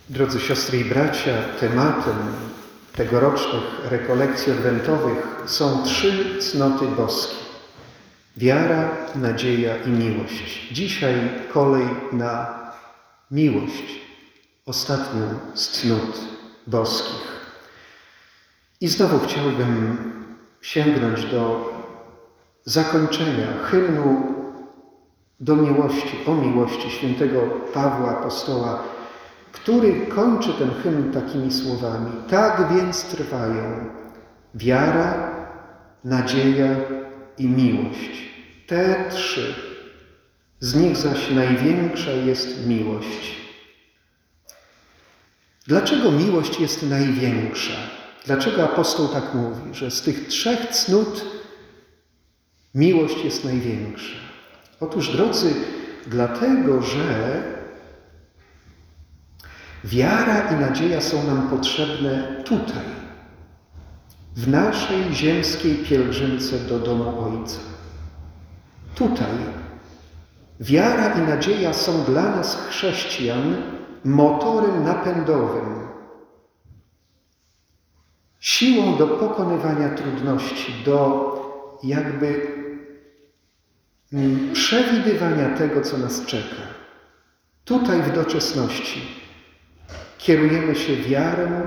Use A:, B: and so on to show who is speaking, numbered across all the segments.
A: Drodzy siostry i bracia, tematem tegorocznych rekolekcji adwentowych są 3 cnoty boskie. Wiara, nadzieja i miłość. Dzisiaj kolej na miłość, ostatnią z cnót boskich. I znowu chciałbym sięgnąć do zakończenia hymnu do miłości, o miłości świętego Pawła Apostoła, który kończy ten hymn takimi słowami: tak więc trwają wiara, nadzieja i miłość. Te 3. Z nich zaś największa jest miłość. Dlaczego miłość jest największa? Dlaczego apostoł tak mówi, że z tych 3 cnót miłość jest największa? Otóż, drodzy, dlatego, że wiara i nadzieja są nam potrzebne tutaj, w naszej ziemskiej pielgrzymce do domu Ojca. Tutaj wiara i nadzieja są dla nas, chrześcijan, motorem napędowym, siłą do pokonywania trudności, do jakby przewidywania tego, co nas czeka. Tutaj w doczesności kierujemy się wiarą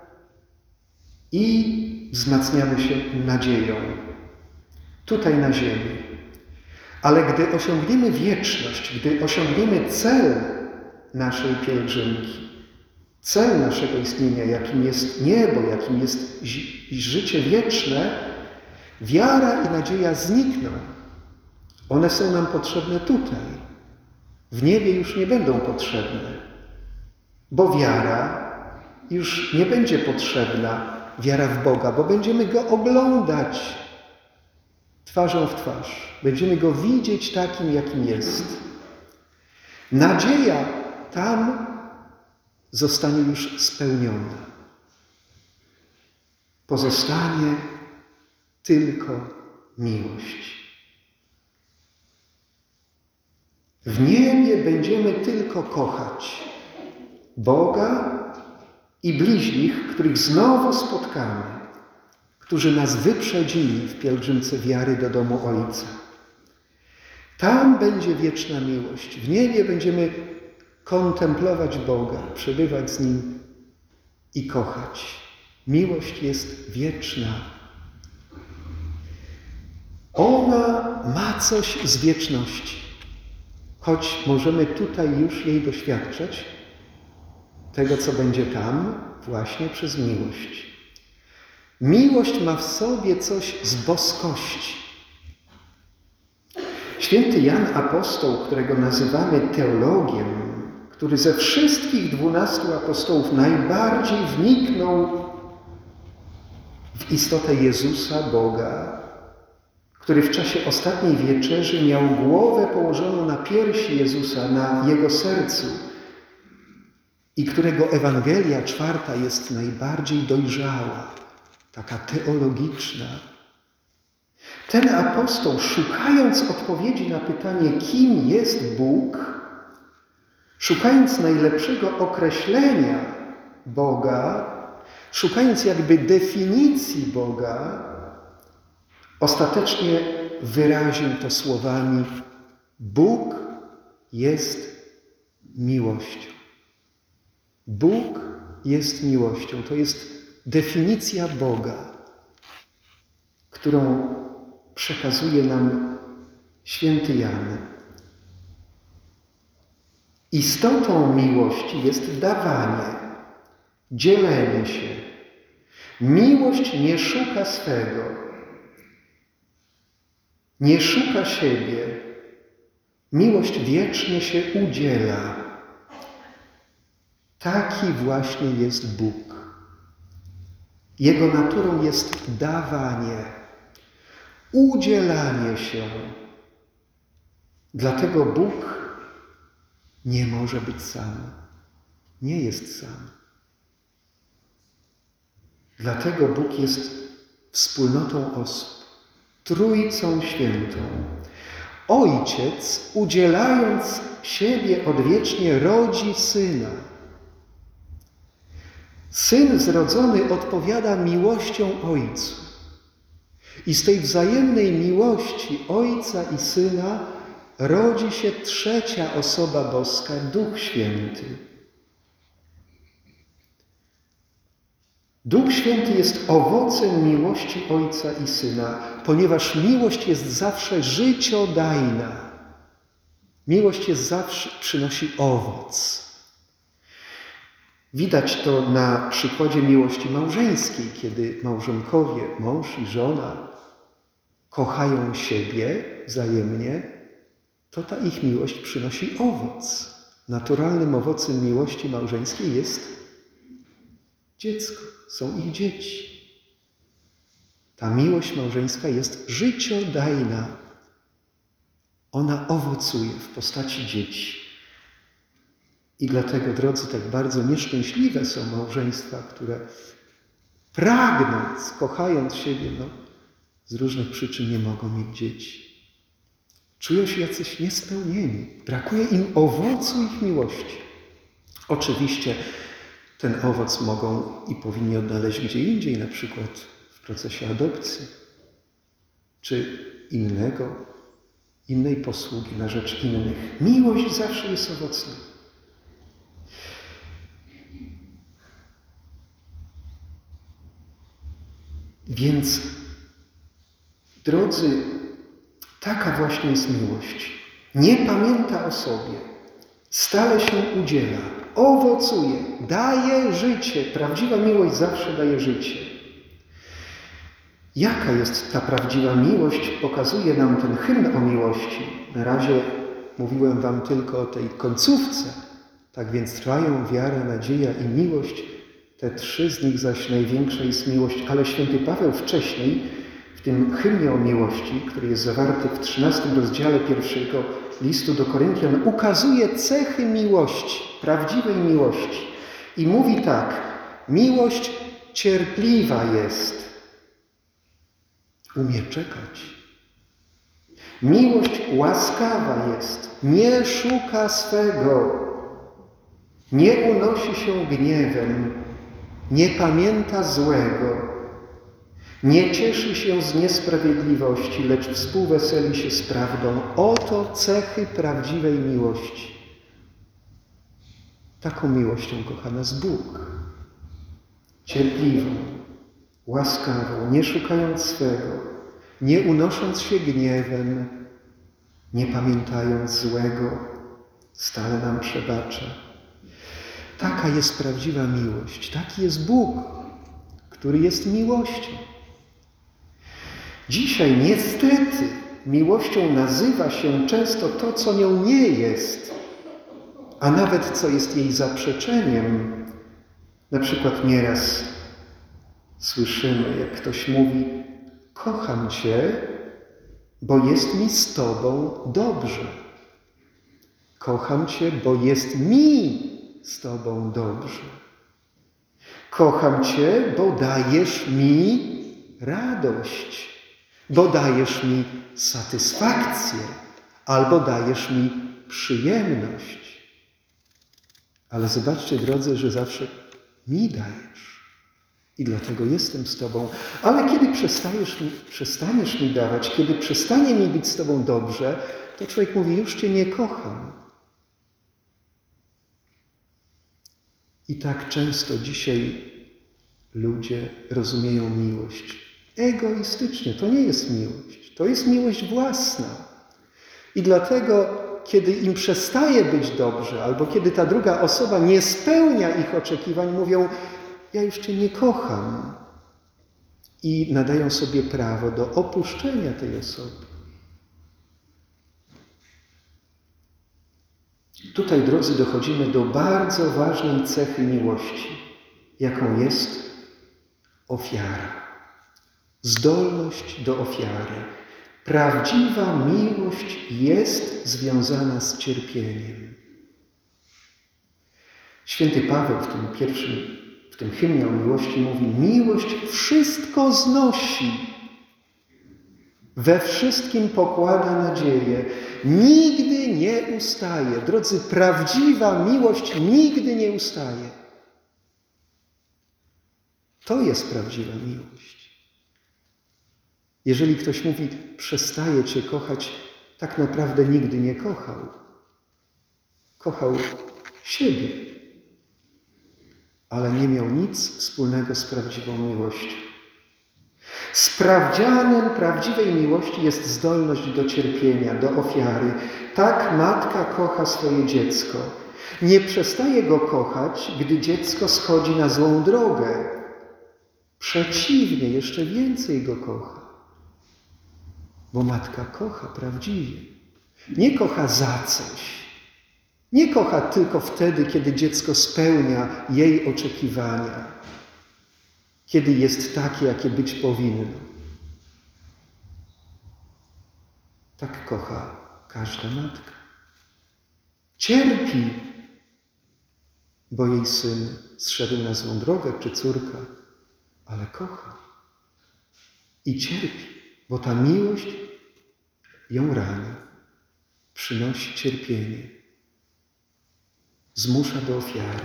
A: i wzmacniamy się nadzieją. Tutaj na ziemi. Ale gdy osiągniemy wieczność, gdy osiągniemy cel naszej pielgrzymki, cel naszego istnienia, jakim jest niebo, jakim jest życie wieczne, wiara i nadzieja znikną. One są nam potrzebne tutaj. W niebie już nie będą potrzebne, bo wiara już nie będzie potrzebna, wiara w Boga, bo będziemy Go oglądać twarzą w twarz. Będziemy Go widzieć takim, jakim jest. Nadzieja tam zostanie już spełniona. Pozostanie tylko miłość. W niebie będziemy tylko kochać Boga i bliźnich, których znowu spotkamy, którzy nas wyprzedzili w pielgrzymce wiary do domu Ojca. Tam będzie wieczna miłość. W niebie będziemy kontemplować Boga, przebywać z Nim i kochać. Miłość jest wieczna. Ona ma coś z wieczności. Choć możemy tutaj już jej doświadczać, tego, co będzie tam, właśnie przez miłość. Miłość ma w sobie coś z boskości. Święty Jan Apostoł, którego nazywamy teologiem, który ze wszystkich 12 apostołów najbardziej wniknął w istotę Jezusa, Boga, który w czasie ostatniej wieczerzy miał głowę położoną na piersi Jezusa, na Jego sercu i którego Ewangelia 4 jest najbardziej dojrzała, taka teologiczna. Ten apostoł, szukając odpowiedzi na pytanie, kim jest Bóg, szukając najlepszego określenia Boga, szukając jakby definicji Boga, ostatecznie wyraził to słowami: Bóg jest miłością. Bóg jest miłością. To jest definicja Boga, którą przekazuje nam święty Jan. Istotą miłości jest dawanie, dzielenie się. Miłość nie szuka swego, nie szuka siebie. Miłość wiecznie się udziela. Taki właśnie jest Bóg. Jego naturą jest dawanie, udzielanie się. Dlatego Bóg nie może być sam. Nie jest sam. Dlatego Bóg jest wspólnotą osób, Trójcą Świętą. Ojciec, udzielając siebie odwiecznie, rodzi Syna. Syn zrodzony odpowiada miłością Ojcu. I z tej wzajemnej miłości Ojca i Syna rodzi się trzecia osoba boska, Duch Święty. Duch Święty jest owocem miłości Ojca i Syna, ponieważ miłość jest zawsze życiodajna. Miłość jest zawsze przynosi owoc. Widać to na przykładzie miłości małżeńskiej, kiedy małżonkowie, mąż i żona, kochają siebie wzajemnie, to ta ich miłość przynosi owoc. Naturalnym owocem miłości małżeńskiej jest dziecko, są ich dzieci. Ta miłość małżeńska jest życiodajna. Ona owocuje w postaci dzieci. I dlatego, drodzy, tak bardzo nieszczęśliwe są małżeństwa, które pragnąc, kochając siebie, z różnych przyczyn nie mogą mieć dzieci. Czują się jacyś niespełnieni. Brakuje im owocu ich miłości. Oczywiście ten owoc mogą i powinni odnaleźć gdzie indziej, na przykład w procesie adopcji, czy innej posługi na rzecz innych. Miłość zawsze jest owocna. Więc, drodzy, taka właśnie jest miłość. Nie pamięta o sobie, stale się udziela, owocuje, daje życie. Prawdziwa miłość zawsze daje życie. Jaka jest ta prawdziwa miłość? Pokazuje nam ten hymn o miłości. Na razie mówiłem wam tylko o tej końcówce. Tak więc trwają wiara, nadzieja i miłość. Te trzy z nich zaś największa jest miłość. Ale święty Paweł wcześniej, w tym hymnie o miłości, który jest zawarty w 13 rozdziale pierwszego listu do Koryntian, ukazuje cechy miłości, prawdziwej miłości. I mówi tak: miłość cierpliwa jest. Umie czekać. Miłość łaskawa jest. Nie szuka swego. Nie unosi się gniewem. Nie pamięta złego. Nie cieszy się z niesprawiedliwości, lecz współweseli się z prawdą. Oto cechy prawdziwej miłości. Taką miłością kocha nas Bóg. Cierpliwą, łaskawą, nie szukając swego, nie unosząc się gniewem, nie pamiętając złego, stale nam przebacza. Taka jest prawdziwa miłość. Taki jest Bóg, który jest miłością. Dzisiaj niestety miłością nazywa się często to, co nią nie jest, a nawet co jest jej zaprzeczeniem. Na przykład nieraz słyszymy, jak ktoś mówi: kocham Cię, bo jest mi z Tobą dobrze. Kocham Cię, bo jest mi z Tobą dobrze. Kocham Cię, bo dajesz mi radość, bo dajesz mi satysfakcję, albo dajesz mi przyjemność. Ale zobaczcie, drodzy, że zawsze mi dajesz i dlatego jestem z Tobą. Ale kiedy przestaniesz mi dawać, kiedy przestanie mi być z Tobą dobrze, to człowiek mówi: już Cię nie kocham. I tak często dzisiaj ludzie rozumieją miłość egoistycznie. To nie jest miłość. To jest miłość własna. I dlatego, kiedy im przestaje być dobrze, albo kiedy ta druga osoba nie spełnia ich oczekiwań, mówią: ja już Cię nie kocham. I nadają sobie prawo do opuszczenia tej osoby. Tutaj, drodzy, dochodzimy do bardzo ważnej cechy miłości, jaką jest ofiara. Zdolność do ofiary. Prawdziwa miłość jest związana z cierpieniem. Święty Paweł w tym hymnie o miłości mówi: miłość wszystko znosi, we wszystkim pokłada nadzieję, nigdy nie ustaje. Drodzy, prawdziwa miłość nigdy nie ustaje. To jest prawdziwa miłość. Jeżeli ktoś mówi, przestaje Cię kochać, tak naprawdę nigdy nie kochał. Kochał siebie, ale nie miał nic wspólnego z prawdziwą miłością. Sprawdzianem prawdziwej miłości jest zdolność do cierpienia, do ofiary. Tak matka kocha swoje dziecko. Nie przestaje go kochać, gdy dziecko schodzi na złą drogę. Przeciwnie, jeszcze więcej go kocha. Bo matka kocha prawdziwie. Nie kocha za coś. Nie kocha tylko wtedy, kiedy dziecko spełnia jej oczekiwania. Kiedy jest takie, jakie być powinno. Tak kocha każda matka. Cierpi, bo jej syn zszedł na złą drogę, czy córka, ale kocha. I cierpi, bo ta miłość ją rani, przynosi cierpienie, zmusza do ofiary.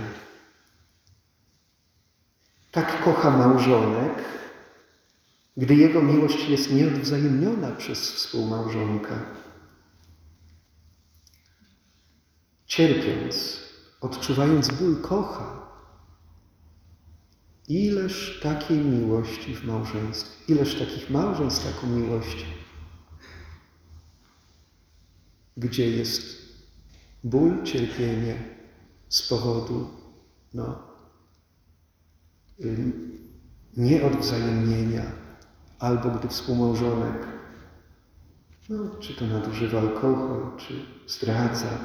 A: Tak kocha małżonek, gdy jego miłość jest nieodwzajemniona przez współmałżonka. Cierpiąc, odczuwając ból, kocha. Ileż takiej miłości w małżeństwie, ileż takich małżeństw taką miłością, gdzie jest ból, cierpienie z powodu nieodwzajemnienia, albo gdy współmałżonek, czy to nadużywa alkohol, czy zdradza.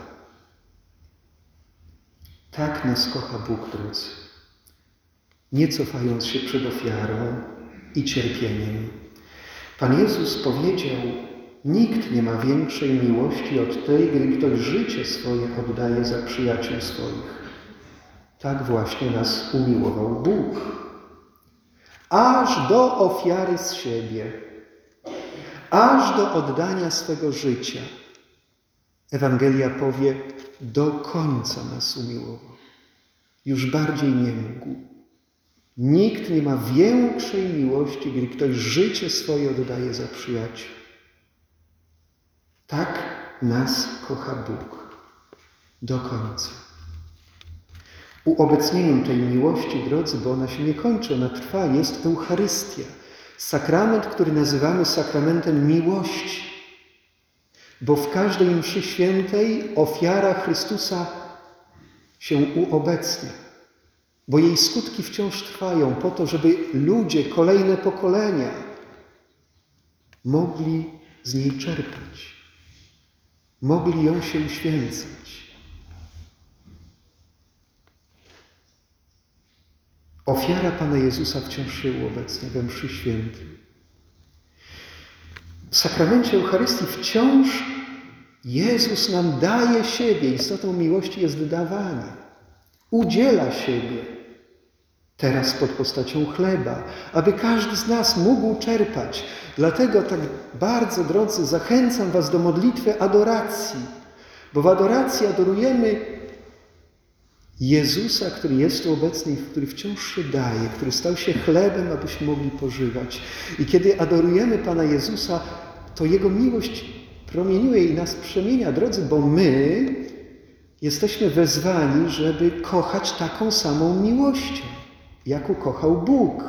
A: Tak nas kocha Bóg, drodzy. Nie cofając się przed ofiarą i cierpieniem. Pan Jezus powiedział, nikt nie ma większej miłości od tej, gdy ktoś życie swoje oddaje za przyjaciół swoich. Tak właśnie nas umiłował Bóg. Aż do ofiary z siebie, aż do oddania swego życia. Ewangelia powie, do końca nas umiłował. Już bardziej nie mógł. Nikt nie ma większej miłości, gdy ktoś życie swoje oddaje za przyjaciół. Tak nas kocha Bóg. Do końca. Uobecnieniem tej miłości, drodzy, bo ona się nie kończy, ona trwa, jest Eucharystia. Sakrament, który nazywamy sakramentem miłości. Bo w każdej mszy świętej ofiara Chrystusa się uobecnia. Bo jej skutki wciąż trwają po to, żeby ludzie, kolejne pokolenia mogli z niej czerpać. Mogli ją się uświęcać. Ofiara Pana Jezusa wciąż się uobecnia we mszy świętej. W sakramencie Eucharystii wciąż Jezus nam daje siebie. Istotą miłości jest dawanie. Udziela siebie. Teraz pod postacią chleba, aby każdy z nas mógł czerpać. Dlatego tak bardzo, drodzy, zachęcam was do modlitwy adoracji. Bo w adoracji adorujemy Jezusa, który jest tu obecny i który wciąż się daje, który stał się chlebem, abyśmy mogli pożywać. I kiedy adorujemy Pana Jezusa, to Jego miłość promieniuje i nas przemienia, drodzy, bo my jesteśmy wezwani, żeby kochać taką samą miłością, jaką kochał Bóg.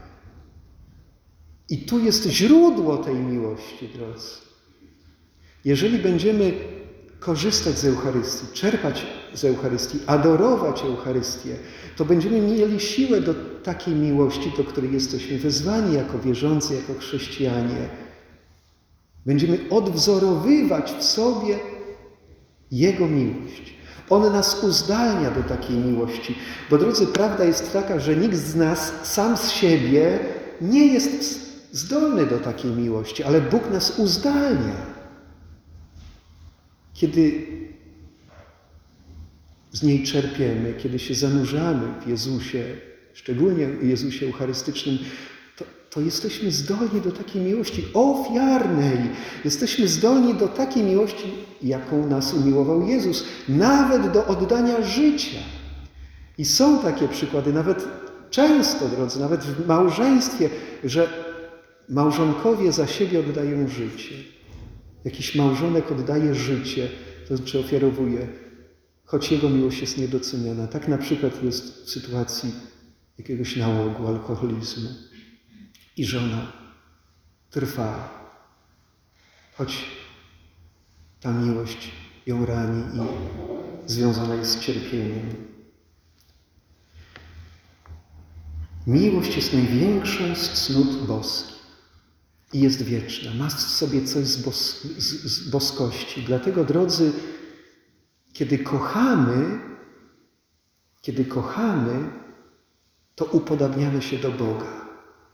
A: I tu jest źródło tej miłości, drodzy. Jeżeli będziemy korzystać z Eucharystii, czerpać z Eucharystii, adorować Eucharystię, to będziemy mieli siłę do takiej miłości, do której jesteśmy wezwani jako wierzący, jako chrześcijanie. Będziemy odwzorowywać w sobie Jego miłość. On nas uzdalnia do takiej miłości. Bo, drodzy, prawda jest taka, że nikt z nas sam z siebie nie jest zdolny do takiej miłości, ale Bóg nas uzdalnia. Kiedy z niej czerpiemy, kiedy się zanurzamy w Jezusie, szczególnie w Jezusie Eucharystycznym, to jesteśmy zdolni do takiej miłości ofiarnej. Jesteśmy zdolni do takiej miłości, jaką nas umiłował Jezus, nawet do oddania życia. I są takie przykłady, nawet często, drodzy, nawet w małżeństwie, że małżonkowie za siebie oddają życie. Jakiś małżonek oddaje życie, to znaczy ofiarowuje, choć jego miłość jest niedoceniana. Tak na przykład jest w sytuacji jakiegoś nałogu, alkoholizmu. I żona trwa, choć ta miłość ją rani i związana jest z cierpieniem. Miłość jest największą z cnót boskich i jest wieczna. Ma w sobie coś z boskości. Dlatego, drodzy, kiedy kochamy, to upodabniamy się do Boga.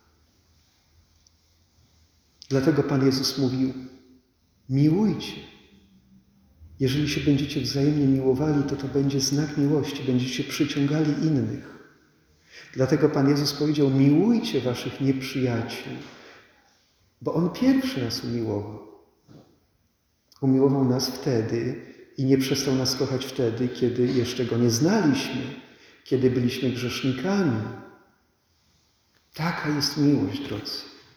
A: Dlatego Pan Jezus mówił, miłujcie. Jeżeli się będziecie wzajemnie miłowali, to będzie znak miłości, będziecie przyciągali innych. Dlatego Pan Jezus powiedział, miłujcie waszych nieprzyjaciół, bo On pierwszy nas umiłował. Umiłował nas wtedy i nie przestał nas kochać wtedy, kiedy jeszcze Go nie znaliśmy, kiedy byliśmy grzesznikami. Taka jest miłość, drodzy.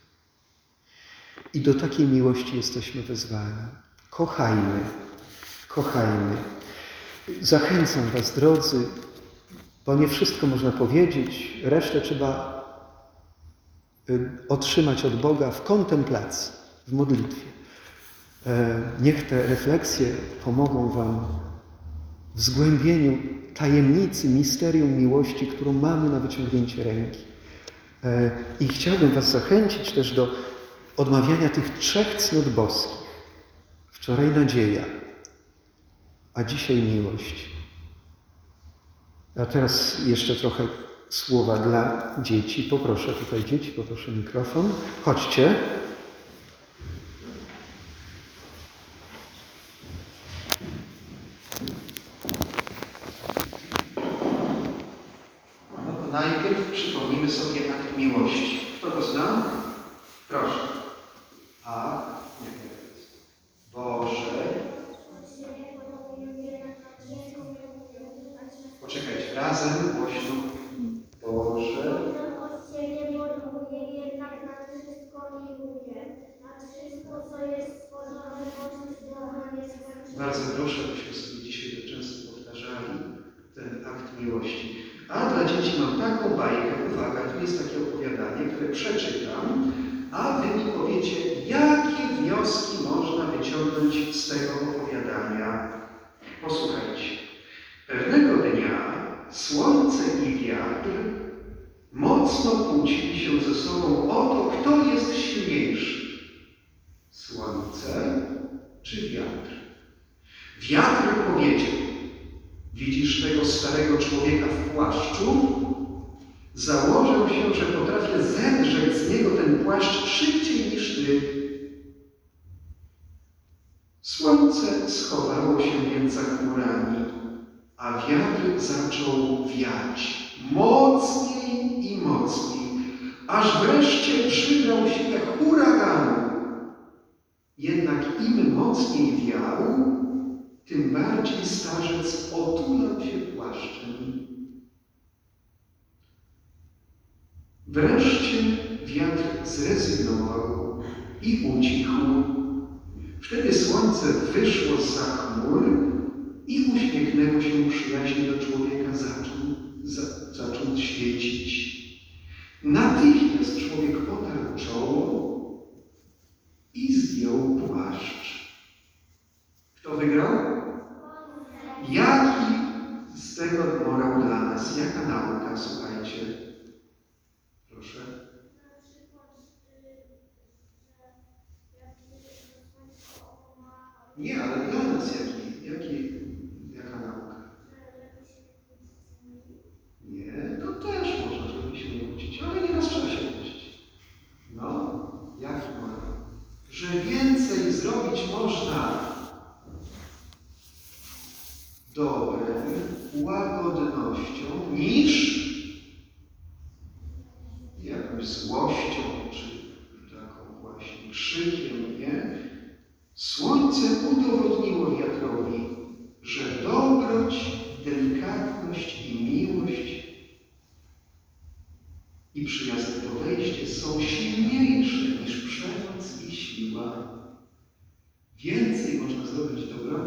A: I do takiej miłości jesteśmy wezwani. Kochajmy, kochajmy. Zachęcam was, drodzy, bo nie wszystko można powiedzieć, resztę trzeba otrzymać od Boga w kontemplacji, w modlitwie. Niech te refleksje pomogą wam w zgłębieniu tajemnicy, misterium miłości, którą mamy na wyciągnięcie ręki. I chciałbym was zachęcić też do odmawiania tych 3 cnót boskich. Wczoraj nadzieja, a dzisiaj miłość. A teraz jeszcze trochę słowa dla dzieci. Poproszę tutaj dzieci, poproszę mikrofon. Chodźcie. No to najpierw przypomnimy sobie akt miłości. Kto go zna? Proszę. A, nie. Boże. Poczekajcie, razem głośno. Boże.
B: Od Ciebie miłuję, jednak nad wszystko miłuję. Nad wszystko, co jest stworzone, bądź Boga jest tak.
A: Bardzo proszę, byśmy sobie dzisiaj to często powtarzali, ten akt miłości. A dla dzieci mam taką bajkę, uwaga, tu jest takie opowiadanie, które przeczytam, a wy mi powiecie, jakie wnioski można wyciągnąć z tego opowiadania. Posłuchajcie. Pewnego dnia słońce i wiatr mocno kłócili się ze sobą o to, kto jest silniejszy. Słońce czy wiatr? Wiatr powiedział, widzisz tego starego człowieka w płaszczu? Założę się, że potrafię zedrzeć z niego ten płaszcz szybciej niż ty. Słońce schowało się więc za chmurami, a wiatr zaczął wiać mocniej i mocniej, aż wreszcie przybrał siłę huraganu. Jednak im mocniej wiał, tym bardziej starzec otulał się płaszczem. Wreszcie wiatr zrezygnował i ucichł. Wtedy słońce wyszło zza chmur i uśmiechnęło się przyjaźnie do człowieka, zacząc świecić. Natychmiast człowiek otarł czoło i zdjął płaszcz. Kto wygrał? Jaki z tego morał dla nas? Jaka nauka? Słuchajcie. Proszę. Nie, ale dla nas jaka nauka? Nie, to też można, żeby się nie kłócić, ale nieraz trzeba się kłócić. No, jaki morał? Że więcej zrobić można dobrem, łagodnością niż jakąś złością, czy taką właśnie krzykiem, nie? Słońce udowodniło wiatrowi, że dobroć, delikatność i miłość
C: i przyjazne podejście są silniejsze niż przemoc i siła. Więcej można zrobić dobra